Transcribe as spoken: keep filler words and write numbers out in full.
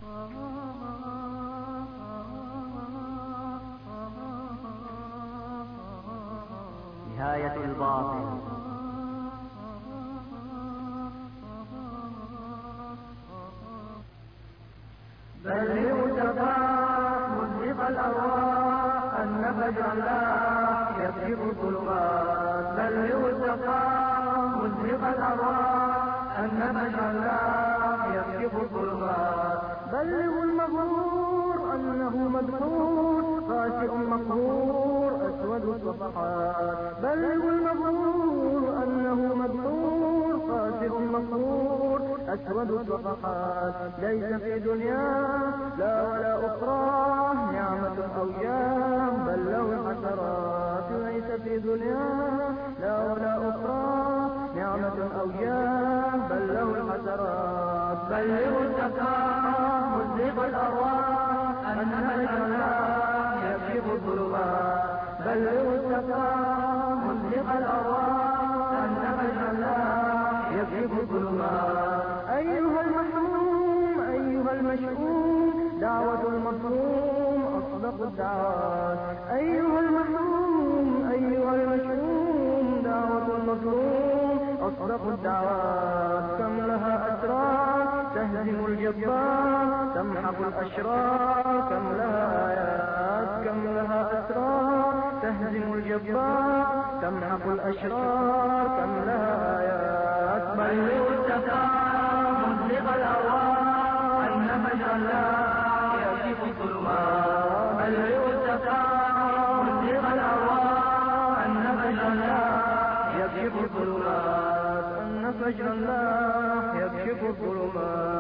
نهاية الباطل. بلغوا الشفاعة مزق الأرواح النفج الله يكشف الظلمات. بلغوا الشفاعة مزق الأرواح النفج الله يكشف الظلمات. بلغوا المغرور أنه مدحور خاسئ مقهور أسود الصفحات. بلغوا المغرور أنه مدحور خاسئ مقهور أسود الصفحات. ليس في دنياه لا ولا أخرى نعمة أو جاه بل له الحسرات. ليس في دنياه لا ولا أخرى نعمة أو جاه بل له الحسرات. بلغوا الشفاعة مزق الأرواح أن الله يكشف الظلمات. بلغوا الشفاعة مزق الأرواح أن الله يكشف الظلمات. أيها المحروم أيها المشؤوم دعوة المظلوم أصدق الدعوات. أيها المحروم أيها المشؤوم دعوة المظلوم أصدق الدعوات. كم لها أسرار تهزم الجبار تمحق الأشرار. كم لها آيات كم لها أسرار تهزم الجبار تمحق الأشرار. كم لها آيات. بلغوا الشفاعة مزق الأرواح النفج الله يكشف الظلمات. بلغوا الشفاعة مزق الأرواح النفج الله يكشف الظلمات. النفج الله يكشف الظلمات.